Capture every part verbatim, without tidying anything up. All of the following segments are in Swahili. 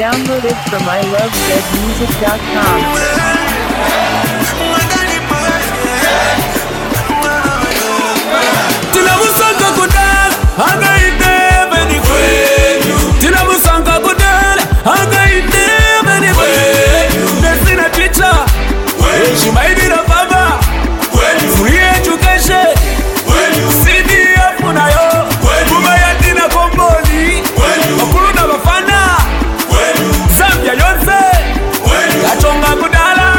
Downloaded from I love zed music dot com. She might be the father. Free education. C D F unayo. Kubaya tina komboli. Okuru na bafana. Zambia yonse. Yachonga kudala.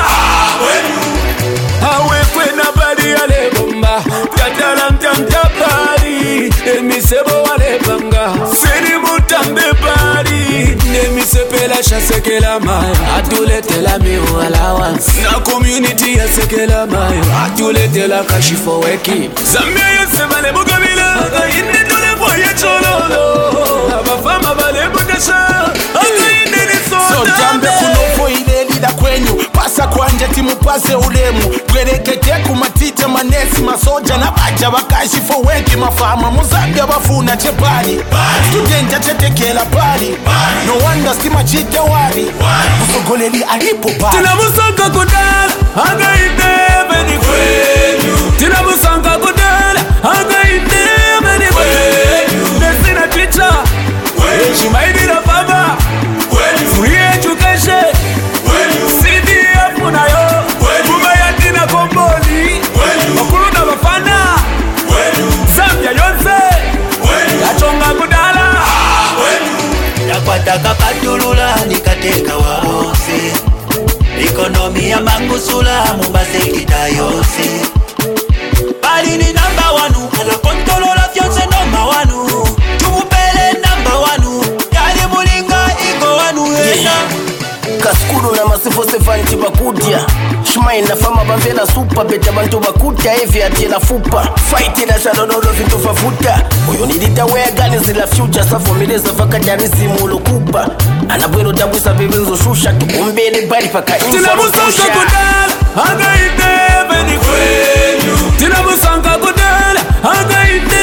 Hawe kwena badi ale bomba. Katala mtamta badi. Emisebo wale banga. Seni mutambe badi. Nemisepela shasekela maya. Atulete la miu allowance. Na community ya sekela maya. Atulete la kashi for weki. Zambia yose bale mugabila. Aga inde dole boye chololo. Abafama bale mukasha. Aga inde ni soda. So jambe kunofo ile lida kwenyu. Pasa kwanje timu pase ulemu. Kwerekete kumatite manesi masoja. Na baja wakashi for weki mafama. Muzambia bafuna chepali. Studenta chetekela pali. No wonder stima chite wari. Musogoleli alipo pali. Tina musanga kudala. Aga inde beni kwenyu. Tina musanga kudala. Aga inde beni kwenyu. Nesina teacher. She might be the father. Free education. C D F unayo. Kubaya tina komboli. Okuru na bafana. Zambia yonse. Yachonga kudala. Nakwataka patulula nikateka warose. Ekonomi ya mangusula mumbase kita yose. Bali ni number one. Ala kontolola fyonse noma wanu. Tumupele number one. Yali mulinga iko wanu hena. Kaskuru na masifo sefanti bakudia. Shumai na fama bavela super. Beta bantu bakudia evi atila fupa. Fight na shadododo vintu fafuta. Uyo nilita wea gani zila future. Safo mileza faka jarisi mulo kupa. Anabwelo tabuisa bebenzo shusha. Tukumbele bari paka info Tina musanga kudala. Aga inde beni kwenyu. Tina musanga kudala. Aga inde